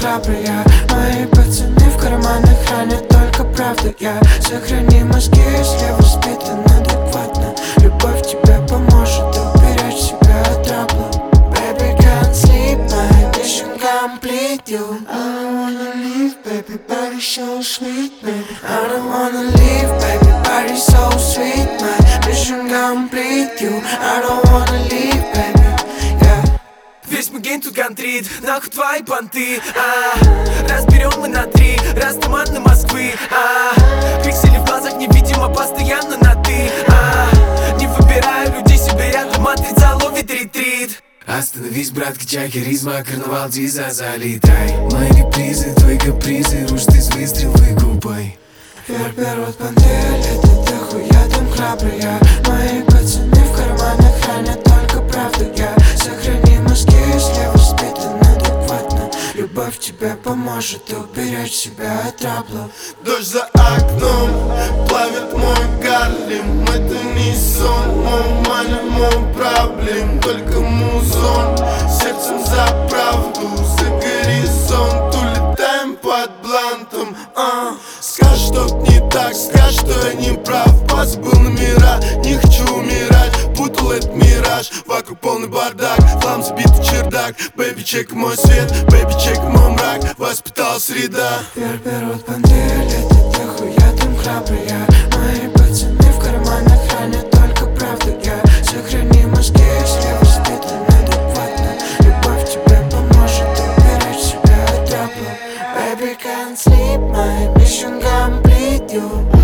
храбрые. Мои пацаны в карманах хранят только правду. Я сохрани мозги, если воспитан адекватно. Любовь тебе поможет уберечь себя от трабла. Baby can't sleep, my mission complete you. I don't wanna leave, baby, body so sweet, baby. I don't wanna leave, baby, body so sweet, my mission complete you. I don't wanna leave, baby, yeah. Весь мой гейм тут контрит, нахуй твои понты. Разберем мы на 3, раз туманы Москвы. Пиксели в глазах невидимо, постоянно на ты. Не выбираю людей себе рядом, матрица ловит ретрит. Остановись, брат, качай харизма, карнавал диза залетай. Мои репризы, твои капризы, руж ты с выстрел выкупай. Вверх берут понты, летят дохуя там храбрые. Мои пацаны в карманах хранят только правду. Я сохрани мозги, если воспитан адекватно. Любовь тебе поможет уберечь себя от трабла. Дождь за окном плавит мой Гарлем. Это не сон, мой маня, мой проблем. Только музон, сердцем за правду, за горизонт. Улетаем под блантом, Скажешь, что не так, скажешь, что я не прав. Позабыл номера, не хочу умирать. Путал этот мираж, вокруг полный бардак. Хлам забитый чердак, бэйби, чек мой свет, бэйби, чек мой мрак. Воспитал среда. Вверх берут понты, летят дохуя там храбрые. Мои пацаны в карманах хранят только правду. Я сохрани мозги, если воспитан адекватно. Любовь тебе поможет уберечь себя от трабла. Baby can't sleep, my mission complete you.